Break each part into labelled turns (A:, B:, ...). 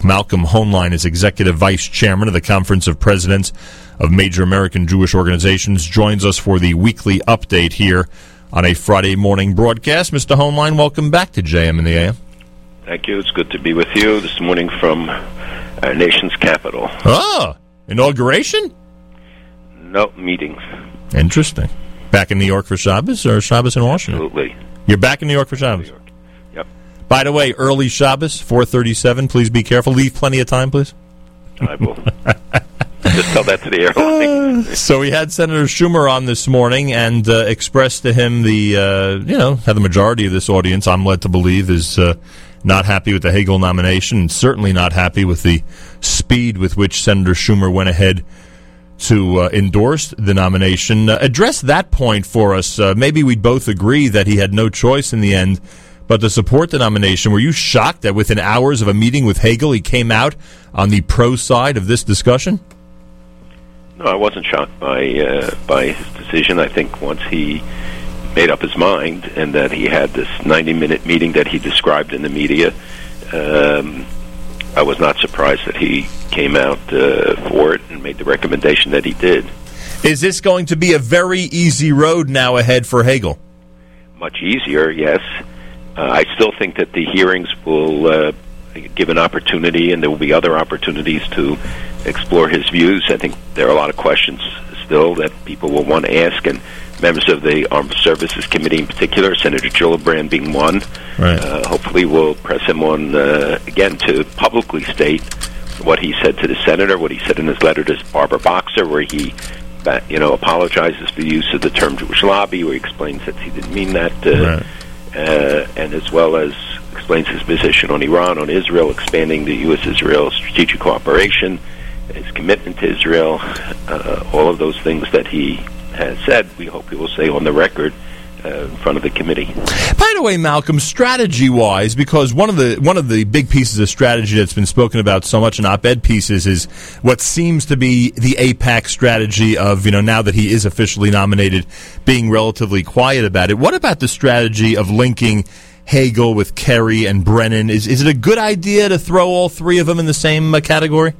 A: Malcolm Hoenlein is Executive Vice Chairman of the Conference of Presidents of Major American Jewish Organizations, joins us for the weekly update here on a Friday morning broadcast. Mr. Hoenlein, welcome back to JM in the AM.
B: Thank you. It's good to be with you this morning from our nation's capital.
A: Ah, inauguration?
B: No, meetings.
A: Interesting. Back in New York for Shabbos or Shabbos in Washington?
B: Absolutely.
A: You're back in New York for Shabbos?
B: New York. Yep.
A: By the way, early Shabbos, 4:37. Please be careful. Leave plenty of time, please.
B: I will. Just tell that to the airline.
A: So we had Senator Schumer on this morning and expressed to him how the majority of this audience, I'm led to believe, is not happy with the Hagel nomination and certainly not happy with the speed with which Senator Schumer went ahead to endorse the nomination. Address that point for us. Maybe we'd both agree that he had no choice in the end, but to support the nomination, were you shocked that within hours of a meeting with Hagel, he came out on the pro side of this discussion?
B: No, I wasn't shocked by his decision. I think once he made up his mind and that he had this 90-minute meeting that he described in the media, I was not surprised that he came out for it and made the recommendation that he did.
A: Is this going to be a very easy road now ahead for Hagel?
B: Much easier, yes. I still think that the hearings will give an opportunity, and there will be other opportunities to explore his views. I think there are a lot of questions still that people will want to ask, and members of the Armed Services Committee in particular, Senator Gillibrand being one,
A: right.
B: Hopefully will press him on, again, to publicly state what he said to the senator, what he said in his letter to Barbara Boxer, where he apologizes for the use of the term Jewish lobby, where he explains that he didn't mean that,
A: right.
B: And as well as explains his position on Iran, on Israel, expanding the U.S.-Israel strategic cooperation, his commitment to Israel, all of those things that he has said, we hope he will say on the record in front of the committee.
A: By the way, Malcolm, strategy-wise, because one of the big pieces of strategy that's been spoken about so much in op-ed pieces is what seems to be the AIPAC strategy of, now that he is officially nominated, being relatively quiet about it. What about the strategy of linking Hagel with Kerry and Brennan? Is it a good idea to throw all three of them in the same category?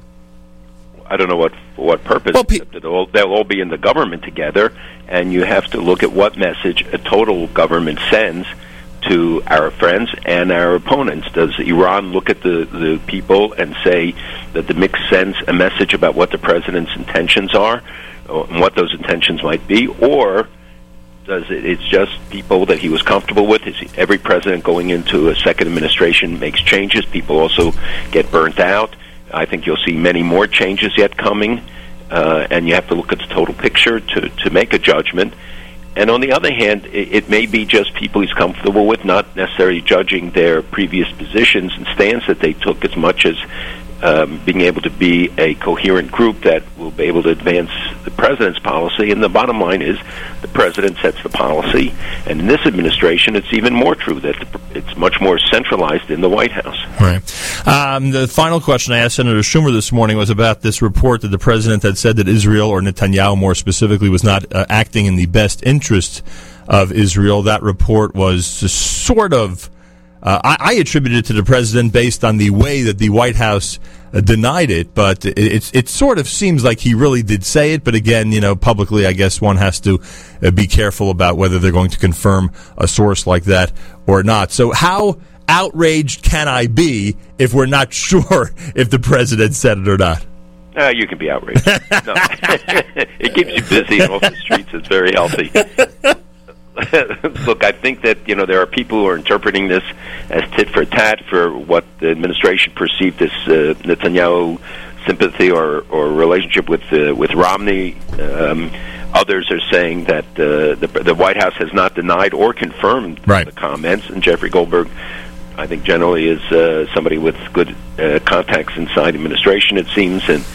B: I don't know for what purpose.
A: Well,
B: they'll all be in the government together, and you have to look at what message a total government sends to our friends and our opponents. Does Iran look at the people and say that the mix sends a message about what the president's intentions are and what those intentions might be, or does it's just people that he was comfortable with? Every president going into a second administration makes changes. People also get burnt out. I think you'll see many more changes yet coming, and you have to look at the total picture to make a judgment. And on the other hand, it may be just people he's comfortable with, not necessarily judging their previous positions and stands that they took as much as being able to be a coherent group that will be able to advance the president's policy. And the bottom line is the president sets the policy. And in this administration, it's even more true that it's much more centralized in the White House.
A: Right. The final question I asked Senator Schumer this morning was about this report that the president had said that Israel, or Netanyahu more specifically, was not acting in the best interest of Israel. That report was sort of... I attribute it to the president based on the way that the White House denied it, but it sort of seems like he really did say it. But again, publicly, I guess one has to be careful about whether they're going to confirm a source like that or not. So how outraged can I be if we're not sure if the president said it or not?
B: You can be outraged. No. It keeps you busy and off the streets. It's very healthy. Look, I think that there are people who are interpreting this as tit for tat for what the administration perceived as Netanyahu sympathy or relationship with Romney. Others are saying that the White House has not denied or confirmed the comments, and Jeffrey Goldberg, I think, generally is somebody with good contacts inside the administration, it seems, and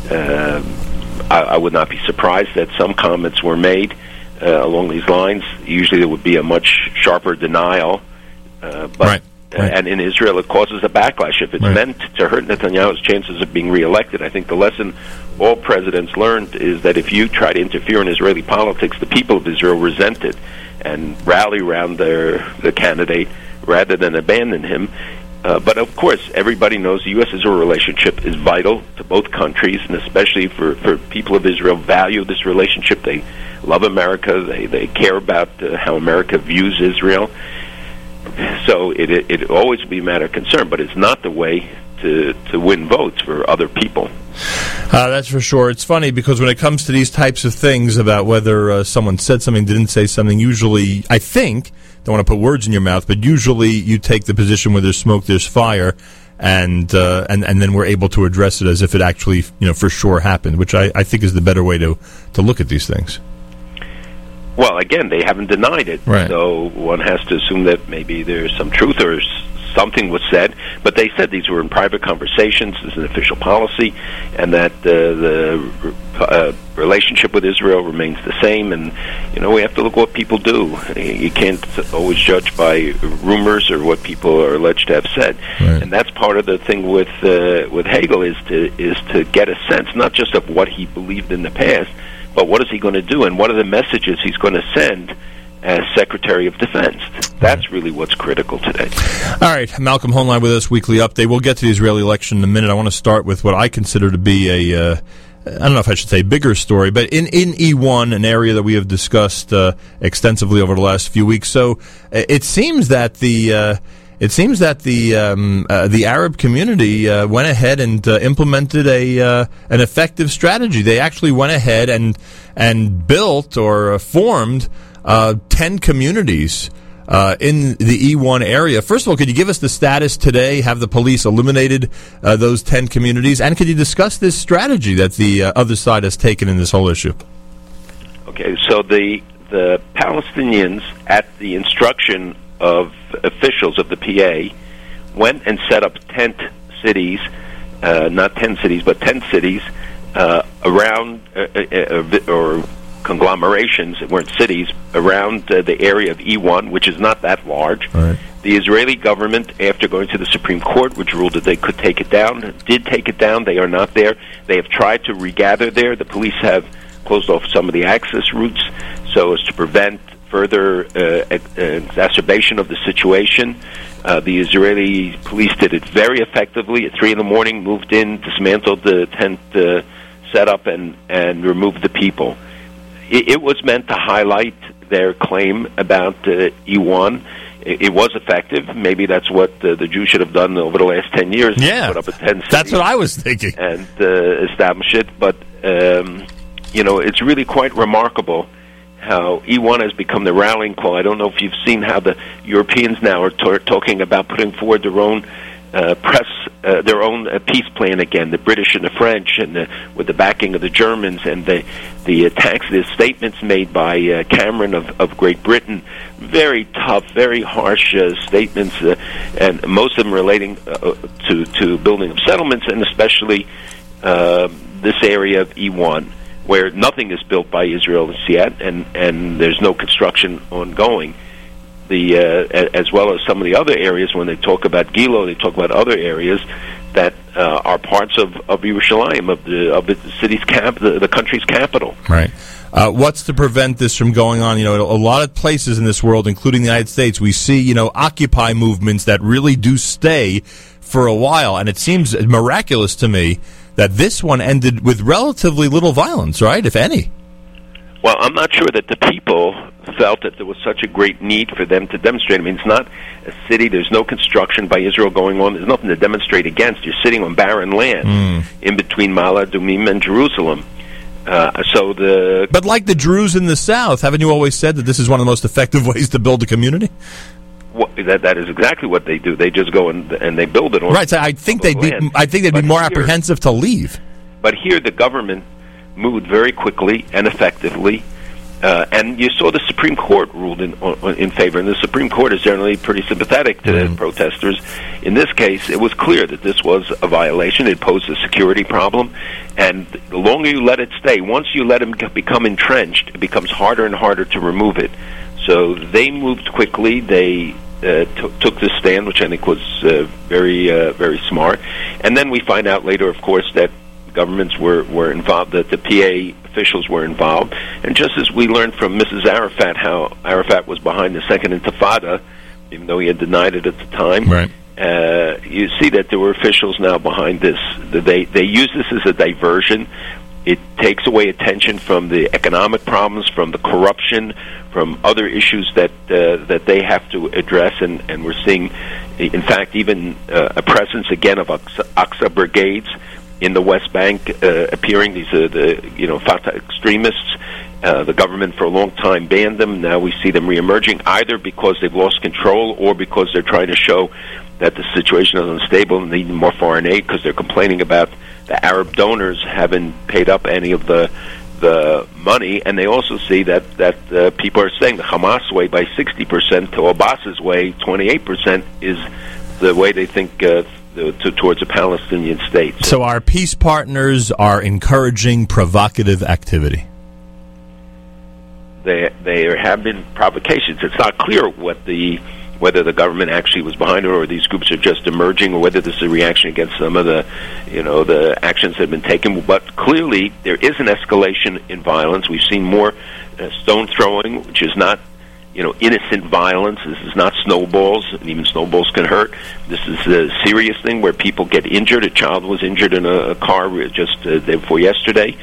B: I would not be surprised that some comments were made along these lines. Usually there would be a much sharper denial, but and in Israel it causes a backlash. If it's meant to hurt Netanyahu's chances of being reelected, I think the lesson all presidents learned is that if you try to interfere in Israeli politics, the people of Israel resent it and rally around the candidate rather than abandon him. But of course, everybody knows the U.S.-Israel relationship is vital to both countries, and especially for people of Israel, value this relationship. They love America. They care about how America views Israel. So it always will be a matter of concern, but it's not the way to win votes for other people.
A: That's for sure. It's funny because when it comes to these types of things about whether someone said something, didn't say something, usually, I think, don't want to put words in your mouth, but usually you take the position where there's smoke, there's fire, and then we're able to address it as if it actually, for sure happened, which I think is the better way to look at these things.
B: Well, again, they haven't denied it,
A: right.
B: So one has to assume that maybe there's some truth or something was said, but they said these were in private conversations, this is an official policy, and that the relationship with Israel remains the same, and, we have to look what people do. You can't always judge by rumors or what people are alleged to have said.
A: Right.
B: And that's part of the thing with Hagel is to get a sense, not just of what he believed in the past, but what is he going to do, and what are the messages he's going to send as Secretary of Defense. That's really what's critical today.
A: All right, Malcolm Hoenlein with us, Weekly Update. We'll get to the Israeli election in a minute. I want to start with what I consider to be I don't know if I should say bigger story, but in E1, an area that we have discussed extensively over the last few weeks. So it seems that the Arab community went ahead and implemented an effective strategy. They actually went ahead and built or formed 10 communities in the E1 area. First of all, could you give us the status today? Have the police eliminated those 10 communities? And could you discuss this strategy that the other side has taken in this whole issue?
B: Okay, so the Palestinians, at the instruction of officials of the PA, went and set up tent cities, not 10 cities, but 10 cities around or conglomerations, that weren't cities, around the area of E1, which is not that large.
A: Right.
B: The Israeli government, after going to the Supreme Court, which ruled that they could take it down, did take it down. They are not there. They have tried to regather there. The police have closed off some of the access routes so as to prevent further exacerbation of the situation. The Israeli police did it very effectively. At 3 in.the morning, moved in, dismantled the tent setup, and removed the people. It was meant to highlight their claim about E1. It was effective. Maybe that's what the Jews should have done over the last 10 years.
A: Yeah,
B: put up a 10 cities.
A: That's what I was thinking.
B: And establish it. But, it's really quite remarkable how E1 has become the rallying call. I don't know if you've seen how the Europeans now are talking about putting forward their own their own peace plan again, the British and the French, and with the backing of the Germans, and the attacks, the statements made by Cameron of Great Britain, very tough, very harsh statements, and most of them relating to building of settlements, and especially this area of E1, where nothing is built by Israel yet, and there's no construction ongoing. As well as some of the other areas, when they talk about Gilo, they talk about other areas that are parts of Yerushalayim, of the city's the country's capital.
A: Right. What's to prevent this from going on? A lot of places in this world, including the United States, we see, Occupy movements that really do stay for a while, and it seems miraculous to me that this one ended with relatively little violence, right, if any?
B: Well, I'm not sure that the people felt that there was such a great need for them to demonstrate. I mean, it's not a city. There's no construction by Israel going on. There's nothing to demonstrate against. You're sitting on barren land in between Ma'ale Adumim and Jerusalem. But
A: like the Druze in the South, haven't you always said that this is one of the most effective ways to build a community?
B: Well, that is exactly what they do. They just go and they build it on
A: right. So I think they'd be more apprehensive to leave.
B: But here, the government moved very quickly and effectively, and you saw the Supreme Court ruled in favor, and the Supreme Court is generally pretty sympathetic to the protesters. In this case, it was clear that this was a violation. It posed a security problem, and the longer you let it stay, once you let them become entrenched, it becomes harder and harder to remove it. So they moved quickly. They took this stand, which I think was very smart. And then we find out later, of course, that governments were involved, that the PA officials were involved. And just as we learned from Mrs. Arafat how Arafat was behind the Second Intifada, even though he had denied it at the time,
A: right.
B: you see that there were officials now behind this. They use this as a diversion. It takes away attention from the economic problems, from the corruption, from other issues that they have to address, and we're seeing, in fact, even a presence again of Aqsa brigades in the West Bank appearing. These are the Fatah extremists. The government for a long time banned them. Now we see them reemerging, either because they've lost control or because they're trying to show that the situation is unstable and need more foreign aid, because they're complaining about the Arab donors haven't paid up any of the money. And they also see that people are saying the Hamas way by 60% to Abbas's way 28% is the way they think towards a Palestinian state.
A: So our peace partners are encouraging provocative activity.
B: There have been provocations. It's not clear whether the government actually was behind it, or these groups are just emerging, or whether this is a reaction against some of the actions that have been taken. But clearly, there is an escalation in violence. We've seen more stone throwing, which is not innocent violence. This is not snowballs, and even snowballs can hurt. This is a serious thing where people get injured. A child was injured in a car just the day before yesterday.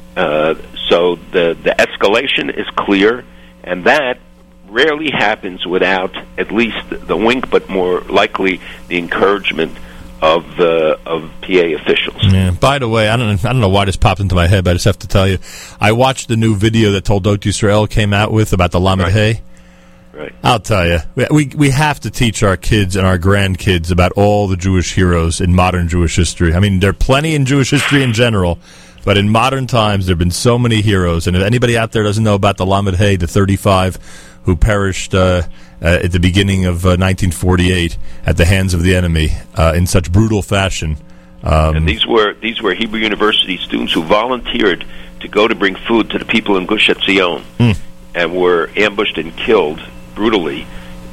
B: So the escalation is clear, and that rarely happens without at least the wink, but more likely the encouragement of PA officials.
A: Yeah. By the way, I don't know why this popped into my head, but I just have to tell you, I watched the new video that Toldot Yisrael came out with about the Lamed Hey.
B: Right.
A: I'll tell you, we have to teach our kids and our grandkids about all the Jewish heroes in modern Jewish history. I memean, there are plenty in Jewish history in general, but in modern times, there have been so many heroes. And if anybody out there doesn't know about the Lamed Hey, the 35 who perished at the beginning of 1948 at the hands of the enemy in such brutal fashion.
B: And these were Hebrew University students who volunteered to go to bring food to the people in Gush Etzion and were ambushed and killed brutally.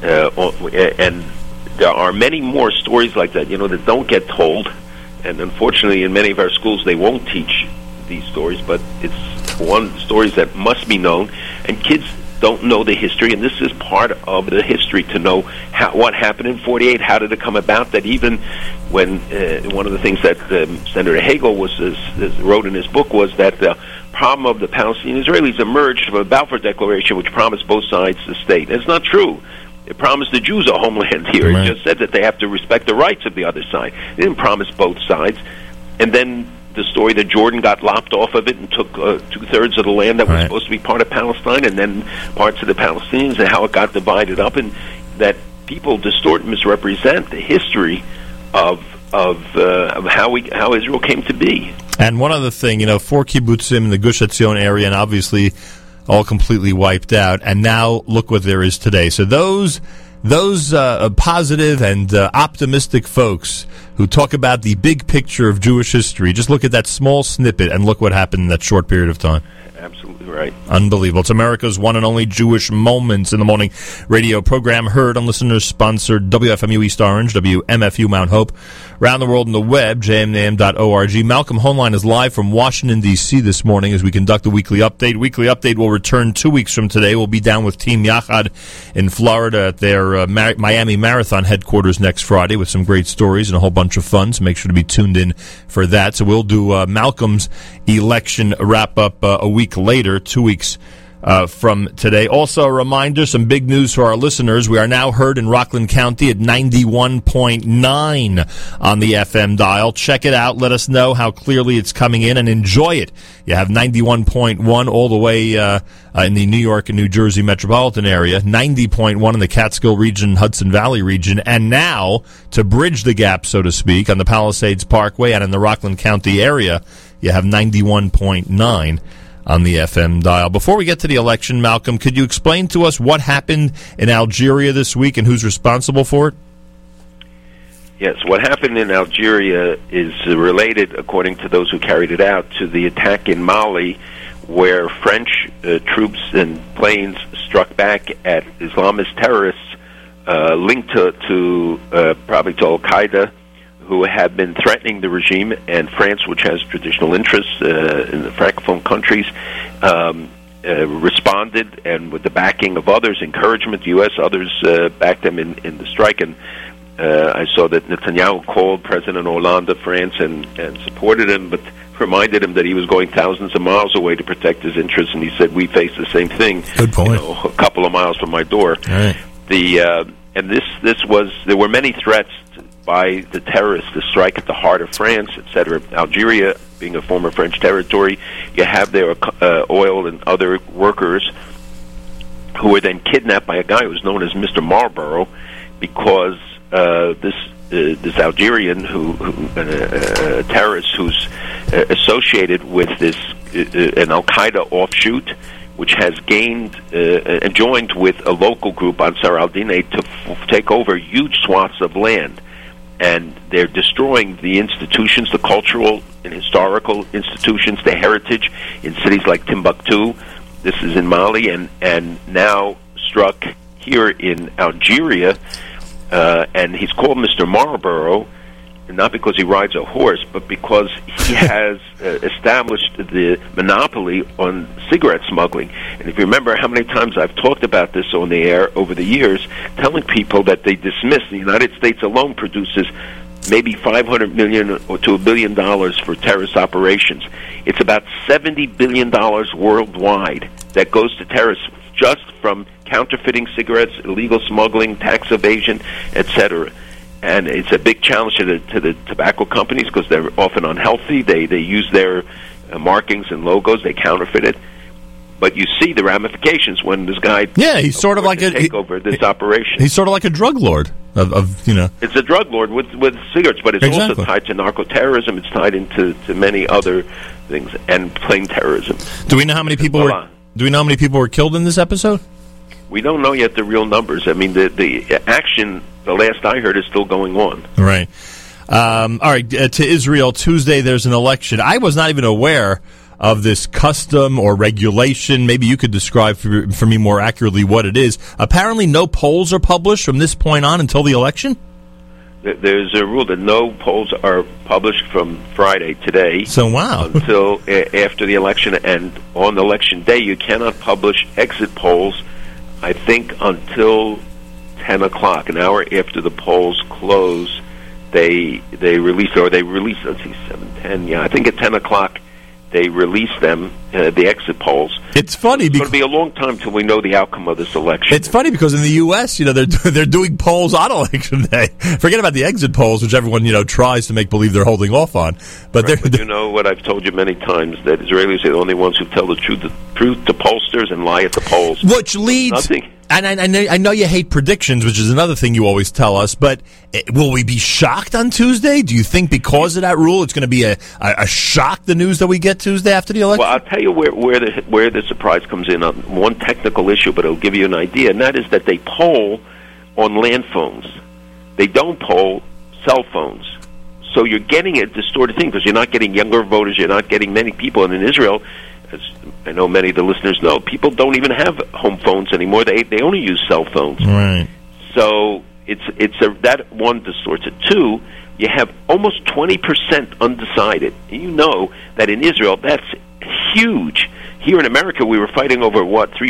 B: And there are many more stories like that, that don't get told. And unfortunately, in many of our schools, they won't teach these stories, but it's one stories that must be known. And kids don't know the history, and this is part of the history to know what happened in 48. How did it come about that even when one of the things that Senator Hagel wrote in his book was that the problem of the Palestinian Israelis emerged from a Balfour Declaration, which promised both sides the state. And it's not true. It promised the Jews a homeland here. Right. It just said that they have to respect the rights of the other side. It didn't promise both sides. And then the story that Jordan got lopped off of it and took 2/3 of the land that was supposed to be part of Palestine, and then parts of the Palestinians, and how it got divided up, and that people distort and misrepresent the history of how Israel came to be.
A: And one other thing, 4 kibbutzim in the Gush Etzion area, and obviously all completely wiped out, and now look what there is today. So those positive and optimistic folks who talk about the big picture of Jewish history, just look at that small snippet and look what happened in that short period of time.
B: Absolutely right.
A: Unbelievable. It's America's one and only Jewish Moments in the Morning radio program, heard on listeners-sponsored WFMU East Orange, WMFU Mount Hope, around the world on the web, jmnam.org. Malcolm Hoenlein is live from Washington, D.C. this morning as we conduct the Weekly Update. Weekly Update will return 2 weeks from today. We'll be down with Team Yachad in Florida at their Miami Marathon headquarters next Friday with some great stories and a whole bunch of fun, so make sure to be tuned in for that. So we'll do Malcolm's election wrap-up a week later, 2 weeks from today. Also, a reminder, some big news for our listeners. We are now heard in Rockland County at 91.9 on the FM dial. Check it out. Let us know how clearly it's coming in and enjoy it. You have 91.1 all the way in the New York and New Jersey metropolitan area, 90.1 in the Catskill region, Hudson Valley region, and now, to bridge the gap, so to speak, on the Palisades Parkway and in the Rockland County area, you have 91.9 on the FM dial. Before we get to the election, Malcolm, could you explain to us what happened in Algeria this week and who's responsible for it?
B: Yes, what happened in Algeria is related, according to those who carried it out, to the attack in Mali, where French troops and planes struck back at Islamist terrorists linked to probably to Al-Qaeda, who have been threatening the regime, and France, which has traditional interests in the Francophone countries, responded, and with the backing of others, encouragement, the U.S., others backed them in the strike. And I saw that Netanyahu called President Hollande of France and supported him, but reminded him that he was going thousands of miles away to protect his interests, and he said, we face the same thing.
A: Good point.
B: A couple of miles from my door.
A: Right.
B: And there were many threats by the terrorists to strike at the heart of France, etc. Algeria being a former French territory, you have their oil and other workers who were then kidnapped by a guy who was known as Mr. Marlborough, because this Algerian terrorist who's associated with this an Al-Qaeda offshoot, which has gained and joined with a local group, Ansar al-Din, to take over huge swaths of land. And they're destroying the institutions, the cultural and historical institutions, the heritage in cities like Timbuktu. This is in Mali, and now struck here in Algeria. And he's called Mr. Marlborough, not because he rides a horse, but because he has established the monopoly on cigarette smuggling. And if you remember how many times I've talked about this on the air over the years, telling people that they dismiss the United States alone produces maybe $500 million to $1 billion for terrorist operations. It's about $70 billion worldwide that goes to terrorists just from counterfeiting cigarettes, illegal smuggling, tax evasion, etc. And it's a big challenge to the tobacco companies because they're often unhealthy. They use their markings and logos. They counterfeit it. But you see the ramifications when this guy
A: he's sort of like
B: take over this operation.
A: He's sort of like a drug lord of
B: It's a drug lord with cigarettes, but it's
A: Exactly.
B: also tied to narco-terrorism. It's tied into many other things and plain terrorism.
A: Do we know how many people were killed in this episode?
B: We don't know yet the real numbers. I mean, the action, the last I heard, is still going on.
A: Right. All right, to Israel, Tuesday there's an election. I was not even aware of this custom or regulation. Maybe you could describe for me more accurately what it is. Apparently no polls are published from this point on until the election?
B: There's a rule that no polls are published from Friday, today,
A: So, wow.
B: until after the election. And on election day, you cannot publish exit polls, I think, until 10 o'clock, an hour after the polls close. They release, let's see, 7:10, I think at 10 o'clock, they release them, the exit polls.
A: It's funny
B: It's
A: because
B: going to be a long time till we know the outcome of this election.
A: It's funny because in the U.S., they're doing polls on election day. Forget about the exit polls, which everyone tries to make believe they're holding off on. But
B: right, but you know what I've told you many times, that Israelis are the only ones who tell the truth to pollsters and lie at the polls.
A: Which leads,
B: Nothing.
A: and I know you hate predictions, which is another thing you always tell us. But will we be shocked on Tuesday? Do you think because of that rule, it's going to be a shock? The news that we get Tuesday after the election.
B: Well, I'll tell you where the surprise comes in on one technical issue, but it'll give you an idea, and that is that they poll on land phones. They don't poll cell phones. So you're getting a distorted thing because you're not getting younger voters, you're not getting many people. And in Israel, as I know many of the listeners know, people don't even have home phones anymore. They only use cell phones.
A: Right.
B: So that one distorts it. Two, you have almost 20% undecided. And you know that in Israel, that's huge. Here in America, we were fighting over,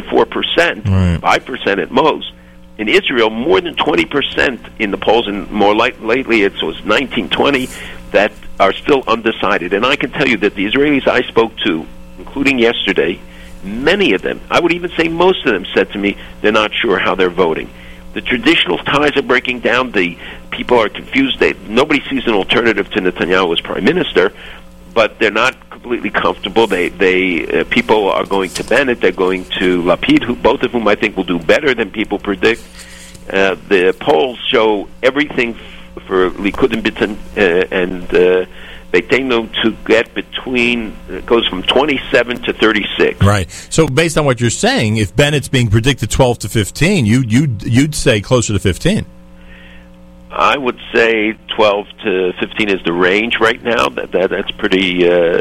B: 3-4%,
A: Right.
B: 5% at most. In Israel, more than 20% in the polls, and more lately it was 19-20, that are still undecided. And I can tell you that the Israelis I spoke to, including yesterday, many of them, I would even say most of them, said to me they're not sure how they're voting. The traditional ties are breaking down. The people are confused. Nobody sees an alternative to Netanyahu as prime minister, but they're not completely comfortable. People are going to Bennett. They're going to Lapid, both of whom I think will do better than people predict. The polls show everything for Likud and Beitenu to get it goes from 27 to 36.
A: Right. So based on what you're saying, if Bennett's being predicted 12 to 15, you'd say closer to 15.
B: I would say 12 to 15 is the range right now. That's pretty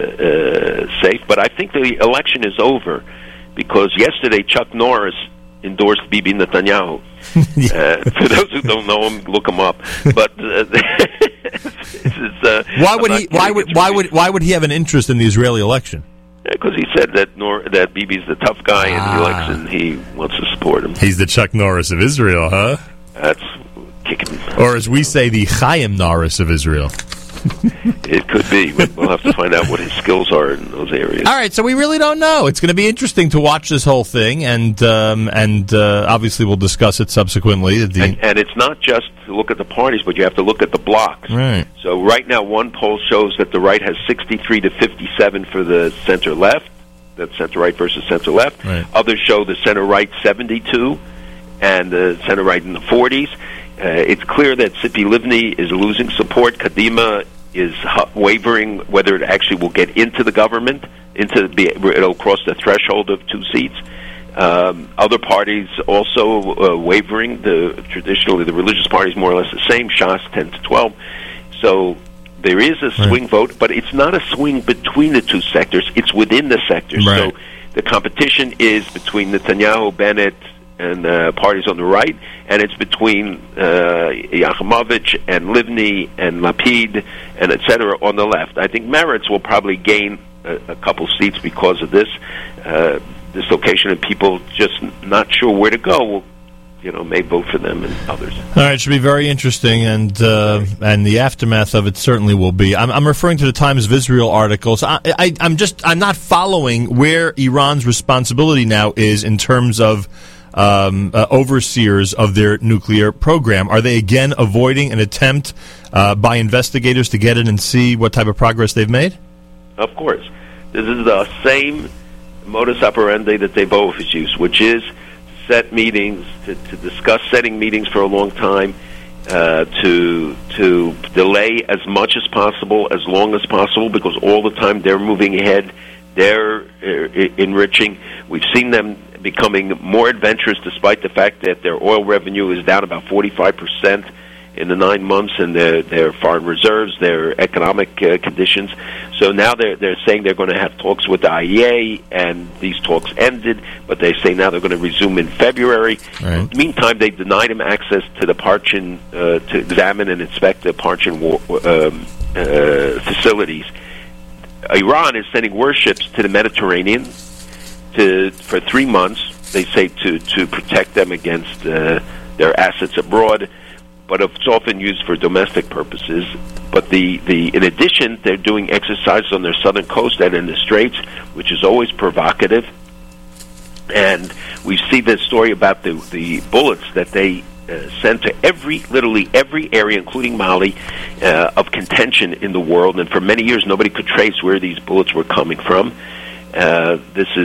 B: safe. But I think the election is over because yesterday Chuck Norris endorsed Bibi Netanyahu. For those who don't know him, look him up. But
A: why would he have an interest in the Israeli election?
B: Because he said that Bibi's the tough guy and he wants to support him.
A: He's the Chuck Norris of Israel, huh?
B: That's kick him.
A: Or as we say, the Chaim Norris of Israel.
B: It could be. We'll have to find out what his skills are in those areas.
A: All right, so we really don't know. It's going to be interesting to watch this whole thing, and obviously we'll discuss it subsequently.
B: And it's not just to look at the parties, but you have to look at the blocks.
A: Right.
B: So right now, one poll shows that the right has 63 to 57 for the center-left. That's center-right versus center-left.
A: Right.
B: Others show the center-right 72 and the center-right in the 40s. It's clear that Tzipi Livni is losing support. Kadima is wavering whether it actually will get into the government. It'll cross the threshold of 2 seats. Other parties also wavering. Traditionally, the religious parties more or less the same. Shas 10 to 12. So there is a swing vote, but it's not a swing between the two sectors. It's within the sectors.
A: Right.
B: So the competition is between Netanyahu, Bennett, and parties on the right, and it's between Yachimovich and Livni and Lapid and etc. on the left. I think Meretz will probably gain a couple seats because of this dislocation, and people just not sure where to go. May vote for them and others.
A: All right, it should be very interesting, and the aftermath of it certainly will be. I'm referring to the Times of Israel articles. I'm not following where Iran's responsibility now is in terms of overseers of their nuclear program. Are they again avoiding an attempt by investigators to get in and see what type of progress they've made?
B: Of course. This is the same modus operandi that they've always used, which is set meetings, to discuss setting meetings for a long time, to delay as much as possible, as long as possible, because all the time they're moving ahead, they're enriching. We've seen them becoming more adventurous despite the fact that their oil revenue is down about 45% in the 9 months, and their foreign reserves, their economic conditions. So now they're saying they're going to have talks with the IEA, and these talks ended, but they say now they're going to resume in February.
A: Right.
B: In the meantime, they denied him access to the Parchin, to examine and inspect the Parchin facilities. Iran is sending warships to the Mediterranean for 3 months, they say, to protect them against their assets abroad, but it's often used for domestic purposes. But in addition, they're doing exercises on their southern coast and in the Straits, which is always provocative. And we see this story about the bullets that they sent to literally every area, including Mali, of contention in the world. And for many years, nobody could trace where these bullets were coming from. This is,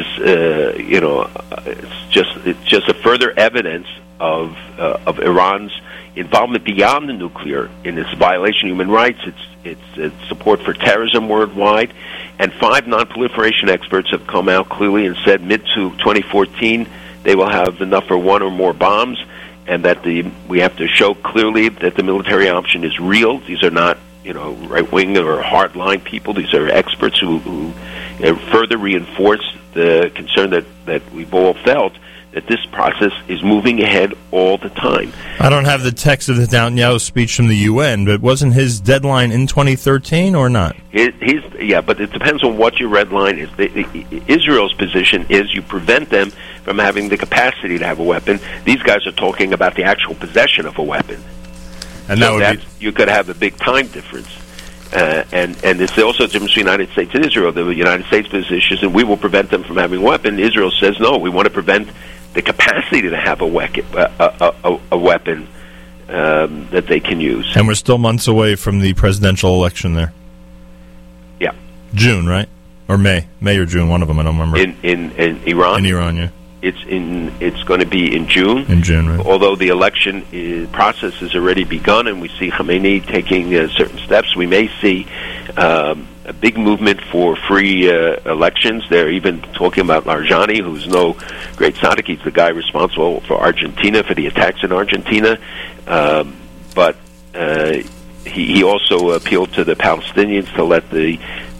B: it's just a further evidence of Iran's involvement beyond the nuclear in its violation of human rights, its support for terrorism worldwide. And 5 non-proliferation experts have come out clearly and said mid-2014 they will have enough for 1 or more bombs, and that we have to show clearly that the military option is real. These are not right-wing or hard-line people. These are experts who further reinforce the concern that we've all felt, that this process is moving ahead all the time.
A: I don't have the text of Netanyahu's speech from the UN, but wasn't his deadline in 2013 or not?
B: But it depends on what your red line is. Israel's position is you prevent them from having the capacity to have a weapon. These guys are talking about the actual possession of a weapon.
A: And
B: you could have a big time difference. And it's also a difference between the United States and Israel. The United States position is, and we will prevent them from having a weapon. Israel says, no, we want to prevent the capacity to have a weapon that they can use.
A: And we're still months away from the presidential election there.
B: Yeah.
A: June, right? Or May or June, one of them, I don't remember.
B: In Iran?
A: In Iran, yeah.
B: It's going to be in June.
A: In June, right.
B: Although the election process has already begun, and we see Khamenei taking certain steps, we may see a big movement for free elections. They're even talking about Larijani, who's no great tzaddik. He's the guy responsible for Argentina, for the attacks in Argentina. But he also appealed to the Palestinians to let the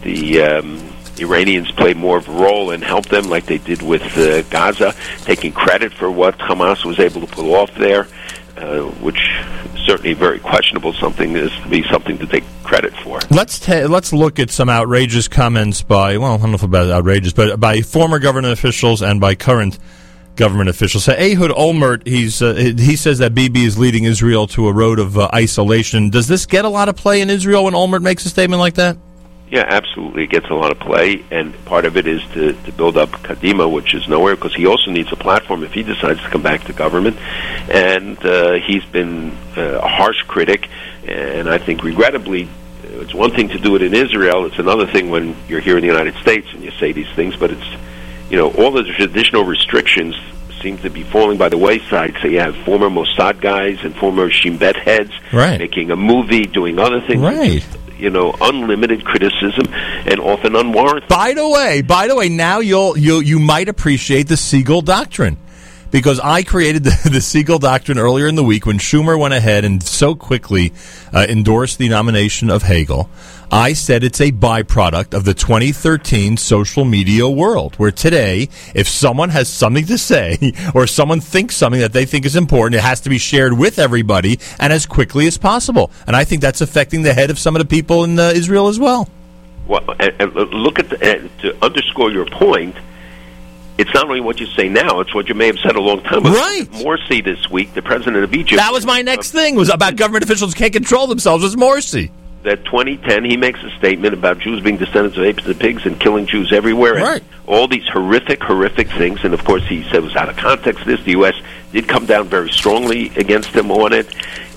B: Iranians play more of a role and help them like they did with Gaza, taking credit for what Hamas was able to pull off there, which is certainly very questionable, something to take credit for.
A: Let's look at some outrageous comments by, well, I don't know about outrageous, but by former government officials and by current government officials say. Ehud Olmert, he says that Bibi is leading Israel to a road of isolation. Does this get a lot of play in Israel when Olmert makes a statement like that?
B: Yeah, absolutely. It gets a lot of play, and part of it is to build up Kadima, which is nowhere, because he also needs a platform if he decides to come back to government. And he's been a harsh critic, and I think, regrettably, it's one thing to do it in Israel. It's another thing when you're here in the United States and you say these things, but it's, all the traditional restrictions seem to be falling by the wayside. So you have former Mossad guys and former Shin Bet heads making a movie, doing other things.
A: Right.
B: Unlimited criticism and often unwarranted.
A: By the way, now you might appreciate the Siegel Doctrine, because I created the Siegel Doctrine earlier in the week when Schumer went ahead and so quickly endorsed the nomination of Hagel. I said it's a byproduct of the 2013 social media world, where today, if someone has something to say or someone thinks something that they think is important, it has to be shared with everybody and as quickly as possible. And I think that's affecting the head of some of the people in Israel as well.
B: Well, and look at to underscore your point. It's not only what you say now; it's what you may have said a long time ago.
A: Right.
B: Morsi this week, the president of Egypt.
A: That was my next thing. Was about government officials can't control themselves. Was Morsi?
B: That 2010, he makes a statement about Jews being descendants of apes and pigs and killing Jews everywhere.
A: Right.
B: And all these horrific things. And, of course, he said it was out of context. The U.S. did come down very strongly against him on it.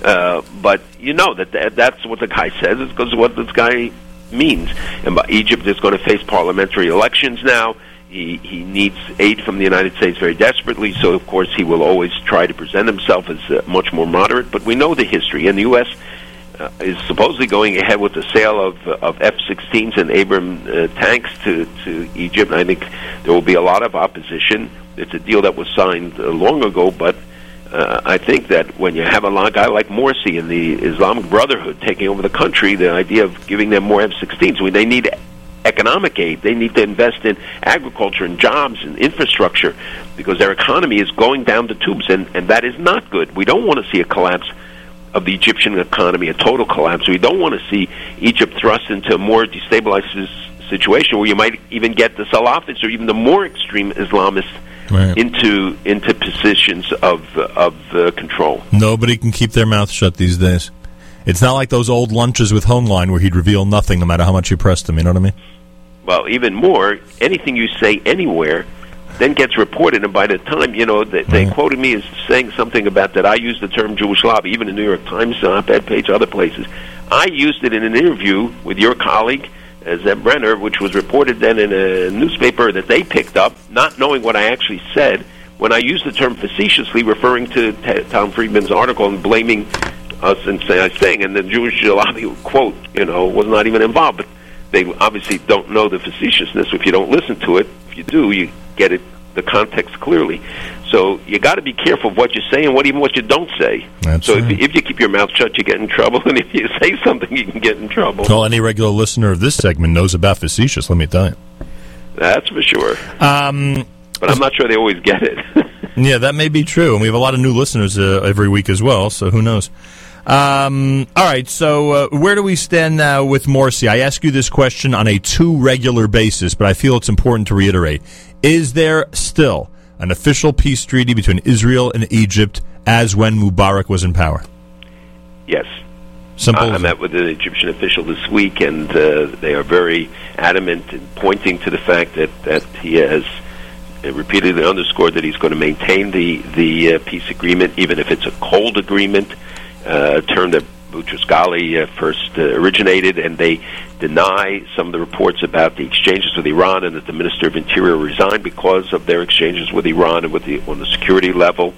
B: But that's what the guy says. It's because of what this guy means. And Egypt is going to face parliamentary elections now. He needs aid from the United States very desperately, so of course he will always try to present himself as much more moderate. But we know the history, and the U.S. Is supposedly going ahead with the sale of F-16s and Abrams tanks to Egypt. And I think there will be a lot of opposition. It's a deal that was signed long ago, but I think that when you have a guy like Morsi in the Islamic Brotherhood taking over the country, the idea of giving them more F-16s, they need economic aid. They need to invest in agriculture and jobs and infrastructure, because their economy is going down the tubes, and that is not good. We don't want to see a collapse of the Egyptian economy, a total collapse. We don't want to see Egypt thrust into a more destabilized situation where you might even get the Salafists or even the more extreme Islamists into positions of control.
A: Nobody can keep their mouth shut these days. It's not like those old lunches with Homeline where he'd reveal nothing no matter how much you pressed him, you know what I mean?
B: Well, even more, anything you say anywhere then gets reported, and by the time, they quoted me as saying something about that I used the term Jewish lobby, even in the New York Times op-ed page, other places. I used it in an interview with your colleague, Zeb Brenner, which was reported then in a newspaper that they picked up, not knowing what I actually said, when I used the term facetiously, referring to Tom Friedman's article and blaming us and saying, and the Jewish lobby, quote, was not even involved. But they obviously don't know the facetiousness if you don't listen to it. If you do, you get it, the context clearly. So you got to be careful of what you say and what you don't say.
A: That's
B: so
A: right.
B: if you keep your mouth shut, you get in trouble, and if you say something, you can get in trouble.
A: Well, any regular listener of this segment knows about facetious, let me tell you.
B: That's for sure. But I'm not sure they always get it.
A: Yeah, that may be true, and we have a lot of new listeners every week as well, so who knows. All right, so where do we stand now with Morsi? I ask you this question on a too regular basis, but I feel it's important to reiterate. Is there still an official peace treaty between Israel and Egypt as when Mubarak was in power?
B: Yes.
A: Simple.
B: I met with an Egyptian official this week, and they are very adamant in pointing to the fact that he has repeatedly underscored that he's going to maintain the peace agreement, even if it's a cold agreement, a term that Boutros-Ghali first originated, and they deny some of the reports about the exchanges with Iran and that the Minister of Interior resigned because of their exchanges with Iran and on the security level.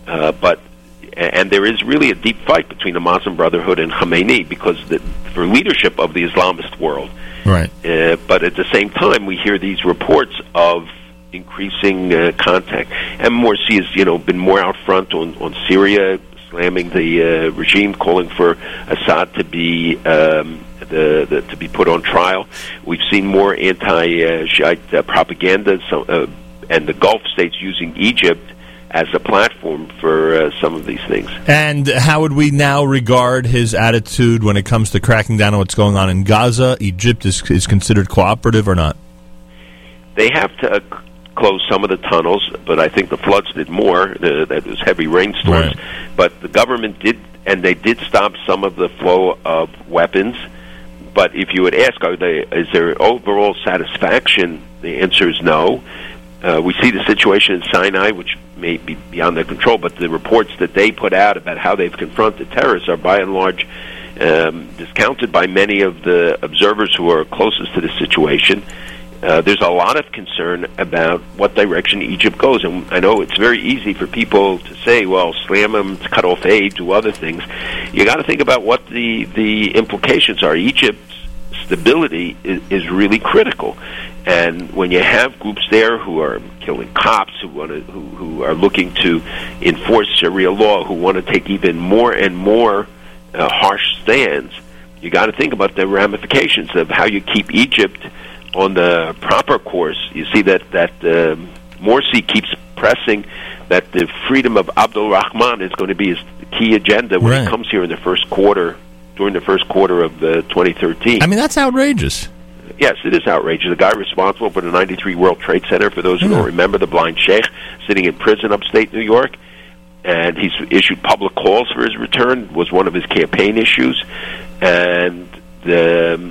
B: And there is really a deep fight between the Muslim Brotherhood and Khamenei because for leadership of the Islamist world.
A: Right.
B: But at the same time, we hear these reports of increasing contact. And Morsi has, been more out front on Syria, slamming the regime, calling for Assad to be to be put on trial. We've seen more anti-Shiite propaganda, and the Gulf states using Egypt as a platform for some of these things.
A: And how would we now regard his attitude when it comes to cracking down on what's going on in Gaza? Egypt is considered cooperative or not?
B: They have to closed some of the tunnels, but I think the floods did more. That was heavy rainstorms.
A: Right.
B: But the government did, and they did stop some of the flow of weapons. But if you would ask, is there overall satisfaction? The answer is no. We see the situation in Sinai, which may be beyond their control, but the reports that they put out about how they've confronted terrorists are by and large discounted by many of the observers who are closest to the situation. There's a lot of concern about what direction Egypt goes, and I know it's very easy for people to say, well, slam them, cut off aid, do other things. You got to think about what the implications are. Egypt's stability is really critical, and when you have groups there who are killing cops, who are looking to enforce Sharia law, who want to take even more and more harsh stands, you got to think about the ramifications of how you keep Egypt on the proper course. You see that Morsi keeps pressing that the freedom of Abdul Rahman is going to be his key agenda when he comes here in the first quarter, during the first quarter of 2013.
A: I mean, that's outrageous.
B: Yes, it is outrageous. The guy responsible for the 93 World Trade Center, for those who don't remember, the blind sheikh, sitting in prison upstate New York, and he's issued public calls for his return, was one of his campaign issues, and the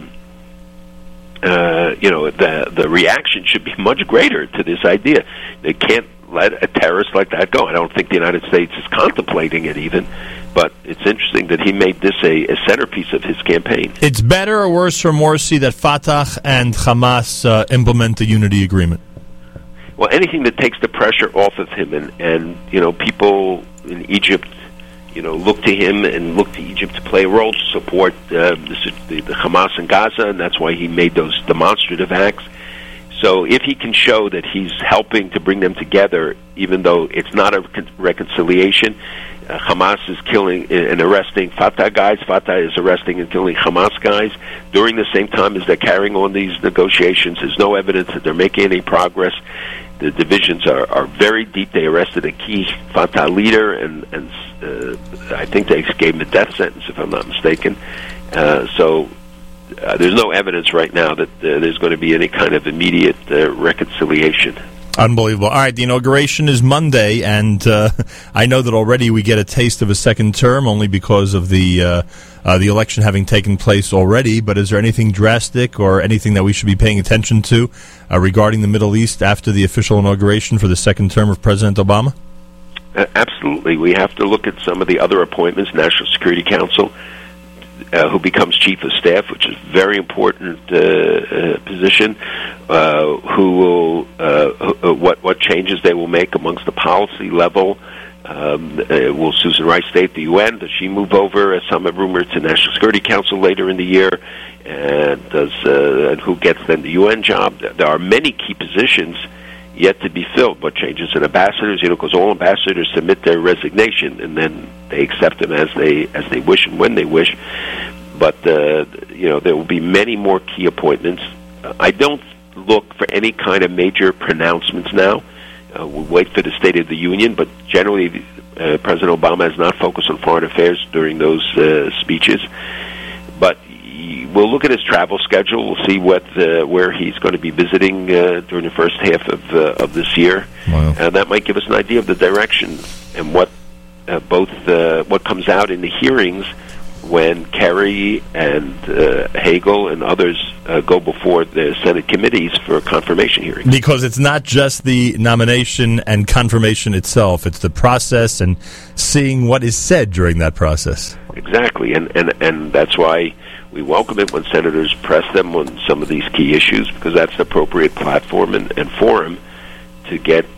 B: reaction should be much greater to this idea. They can't let a terrorist like that go. I don't think the United States is contemplating it even, but it's interesting that he made this a centerpiece of his campaign. It's
A: better or worse for Morsi that Fatah and Hamas implement the unity agreement?
B: Well, anything that takes the pressure off of him, and people in Egypt, look to him and look to Egypt to play a role to support the Hamas in Gaza, and that's why he made those demonstrative acts. So if he can show that he's helping to bring them together, even though it's not a reconciliation, Hamas is killing and arresting Fatah guys, Fatah is arresting and killing Hamas guys during the same time as they're carrying on these negotiations. There's no evidence that they're making any progress. The divisions are very deep. They arrested a key Fatah leader, and I think they gave him a death sentence, if I'm not mistaken. So there's no evidence right now that there's going to be any kind of immediate reconciliation.
A: Unbelievable. All right, the inauguration is Monday, and I know that already we get a taste of a second term only because of the election having taken place already, but is there anything drastic or anything that we should be paying attention to regarding the Middle East after the official inauguration for the second term of President Obama?
B: Absolutely. We have to look at some of the other appointments, National Security Council, who becomes Chief of Staff, which is a very important position, who will what changes they will make amongst the policy level. Will Susan Rice stay at the UN? Does she move over, as some have rumored, to National Security Council later in the year? And and who gets then the UN job? There are many key positions yet to be filled. What changes in ambassadors? Because all ambassadors submit their resignation, and then they accept them as they wish and when they wish. But there will be many more key appointments. I don't look for any kind of major pronouncements now. We'll wait for the State of the Union, but generally President Obama has not focused on foreign affairs during those speeches. But we'll look at his travel schedule. We'll see where he's going to be visiting during the first half of this year.
A: Wow.
B: And that might give us an idea of the direction and what comes out in the hearings when Kerry and Hagel and others go before the Senate committees for confirmation hearings.
A: Because it's not just the nomination and confirmation itself; it's the process and seeing what is said during that process.
B: Exactly, and that's why we welcome it when senators press them on some of these key issues, because that's the appropriate platform and forum to get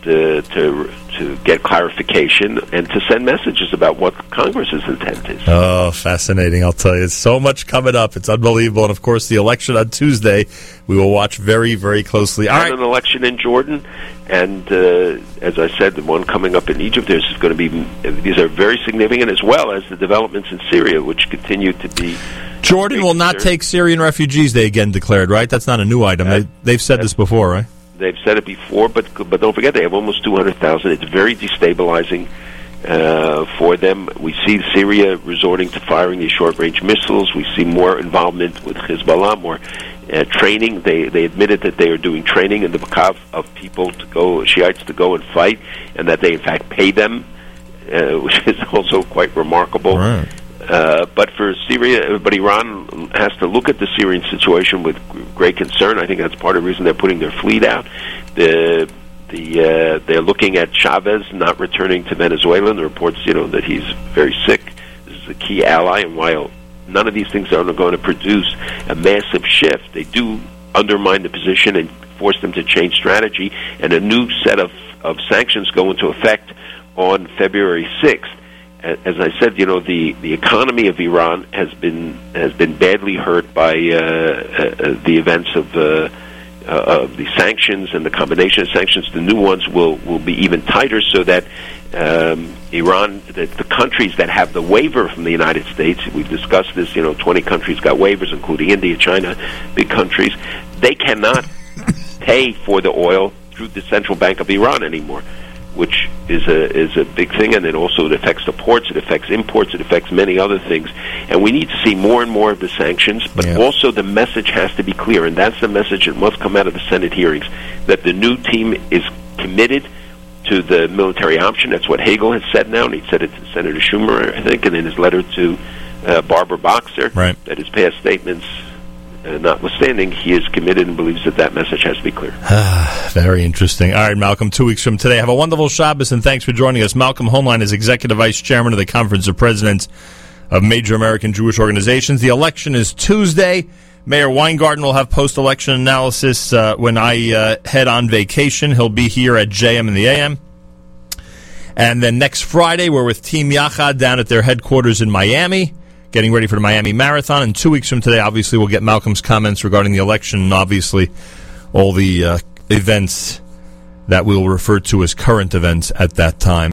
B: clarification and to send messages about what Congress's intent is.
A: Oh, fascinating! I'll tell you, it's so much coming up. It's unbelievable, and of course, the election on Tuesday we will watch very, very closely.
B: And an election in Jordan, and as I said, the one coming up in Egypt. There's going to be these are very significant, as well as the developments in Syria, which continue to be.
A: Jordan will not take Syrian refugees. They again declared, right? That's not a new item. They've said this before, right?
B: They've said it before, but don't forget they have almost 200,000. It's very destabilizing for them. We see Syria resorting to firing these short-range missiles. We see more involvement with Hezbollah, more training. They admitted that they are doing training in the Bakav of people to go, Shiites to go and fight, and that they in fact pay them, which is also quite remarkable.
A: Right.
B: But for Syria, but Iran has to look at the Syrian situation with great concern. I think that's part of the reason they're putting their fleet out. They're looking at Chavez not returning to Venezuela. The reports, that he's very sick. This is a key ally, and while none of these things are going to produce a massive shift, they do undermine the position and force them to change strategy. And a new set of sanctions go into effect on February 6th. As I said, the economy of Iran has been badly hurt by the events of the sanctions and the combination of sanctions. The new ones will be even tighter, so that Iran, the countries that have the waiver from the United States, we've discussed this. 20 countries got waivers, including India, China, big countries. They cannot pay for the oil through the central bank of Iran anymore, which is a big thing, and it affects the ports, it affects imports, it affects many other things. And we need to see more and more of the sanctions, but also the message has to be clear, and that's the message that must come out of the Senate hearings, that the new team is committed to the military option. That's what Hagel has said now, and he said it to Senator Schumer, I think, and in his letter to Barbara Boxer, that his past statements notwithstanding, he is committed and believes that message has to be clear.
A: Very interesting. All right, Malcolm, 2 weeks from today. Have a wonderful Shabbos, and thanks for joining us. Malcolm Hoenlein is Executive Vice Chairman of the Conference of Presidents of Major American Jewish Organizations. The election is Tuesday. Mayor Weingarten will have post-election analysis when I head on vacation. He'll be here at JM in the AM. And then next Friday, we're with Team Yachad down at their headquarters in Miami, getting ready for the Miami Marathon. And 2 weeks from today, obviously, we'll get Malcolm's comments regarding the election and obviously all the events that we'll refer to as current events at that time.